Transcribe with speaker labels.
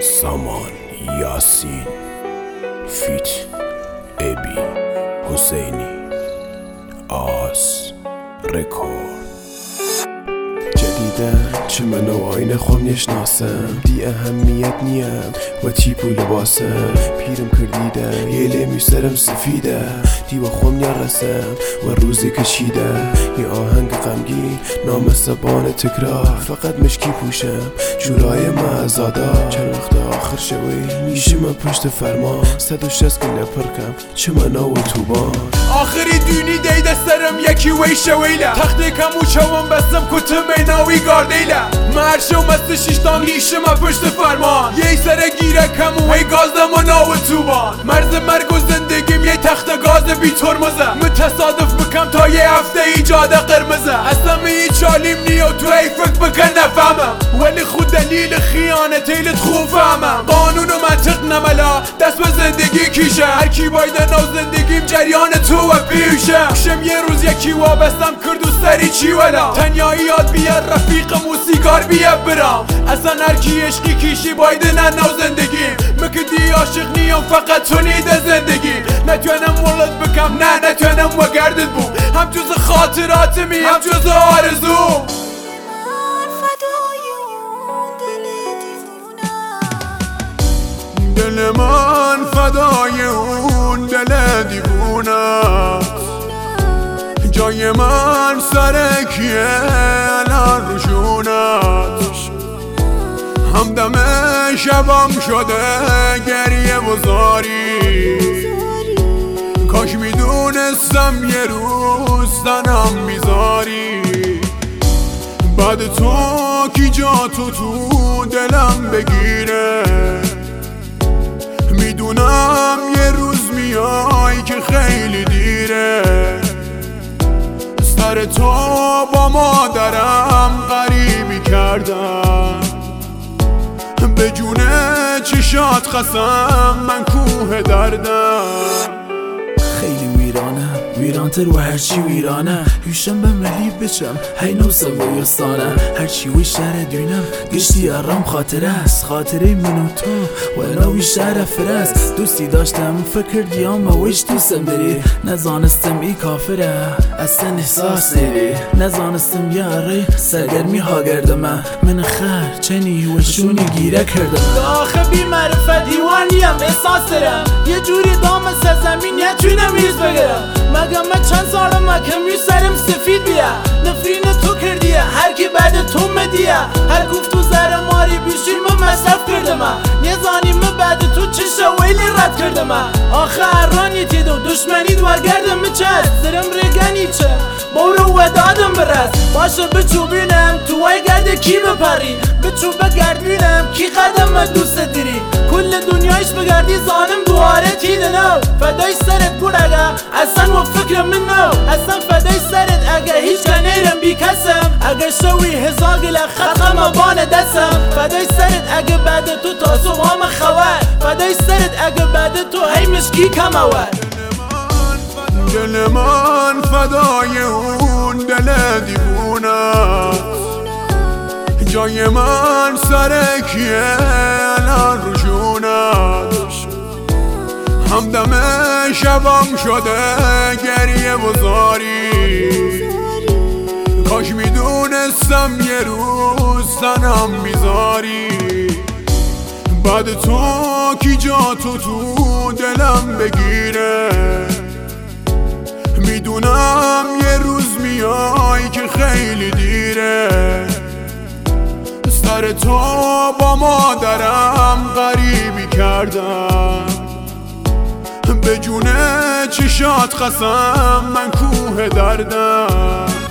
Speaker 1: سامان یاسین فیت ابی حسینی آس رکورد جدیدن چه منو آینه خۆم نشناسم دی ئەهەمیەت نییەم وە تیپ و لباسم پیرم کردیدە یێ لێمی سرم سفیدە دیوە خۆم نیاڕەسم وە ڕووزێکە چیدە یه ئاهەنگ غەمگین نامە سەبانە تکرار فقط مشکی پوشم جورای مەزادا چەند وەختە آخر شەوەی میشمە پشت فەرمان 160 گلە پڕکەم چ منەوە تووبان
Speaker 2: آخری دونی دیده سرم یکی وی شویله تختێکم و چەوەم بەستم کوتمەی ناوی گاردەیلە مەرشە و مەستە شیشتام لیشمە پشت فەرمان یەی سەرە گیرەکەم و هەی گازدەمە ناوە تووبان مەرز مەرگ و زندگیم یەی تەختە گازە بی تۆرمزە من تەسادف بکەم تا یه هەفتە ئیجادە قرمزە ئەسەمە هیچ چالیم نییە و تو هەی فکر بکە نەفەمم ولی خود دلیل خیانەتەیلت خوب فەهمم قانون و منطق نەمەلا دەست بە زندگی کیشە هەرکی بایدە ناو زندگیم جەریانە تو وە پیشە شم یه روز یکی وابەستەم کرد و سەری چیوەلا تەنیایی یاد بیە ڕەفیقم و سیگار بیە برام ئەسەن هەرکی عشقی کیشی بایدنە ناو زندگیم مکدی عاشق نیەم فقط تو نیدە زندگی نەتوێنم وڵت بکەم نه نەتوێنم وەگەردت بوو هەم جوزە خاطراتمی هەم جوزە ئارزوم دل من فدای اون دل دیوونه جای من سر کیه الان روشونت همدم شبم شده گریه و زاری کاش میدونستم یه روز تنم میذاری بعد تو کی جا تو دلم بگیره میدونم یه روز میای که خیلی دیره سر تو با مادرم غریبی کردم به جونه چشات خسم من کوه دردم
Speaker 3: خیلی ویرانتر و هرچی ویرانه هوشم به ملی بچم هی نوسه و یستانه هرچی وی شهر دونم گشتی ارام خاطره است خاطره من و تو و ناوی شهر فرست دوستی داشتم فکر دیام و ویش دوستم داری نزانستم ای کافره اصلا احساس داری نزانستم یاره سرگرمی ها گردم من خر چنی و شونی گیره کردم
Speaker 4: آخه بی معرفت دیوانیم احساس دارم یه جوری دام سرزمین یه توینم ریز بگرم مگه من چند سالم کمی سرم سفید بیا نفرین تو کردیه هر کی بعد تو مدیه هر گفت تو زر ماری بیشیر من مصرف کردم نیزانی من بعد تو چه شویلی رد کردم آخه ارانی تید و دشمنی دور گردم چه سرم رگانی چه بورو و دادم برس باشه بچو بینم تو وای گرده کی بپری بچو بگرد بینم کی قدم دوست دیری کل دنیایش بگردی زانم دواره تیده نو فدای سرت بود اگه اصلا و فکر من نو اصلا فدای سرت اگه هیچ کنیرم بی کسم اگه شوی هزاگل خطم بان دستم فدای سرت اگه بعد تو تاسو هم خواه فدای سرت اگه بعد تو هی مشکی کم اول
Speaker 2: دل من فدای اون دل دیوونه جای من سر کیه الان روشونت همدم شبم شده گریه و زاری کاش میدونستم یه روز تنم میذاری بعد تو کی جا تو دلم بگیره میدونم یه روز میای که خیلی دیره سر تو با مادرم غریبی کردم به جونه چشات خسم من کوه دردم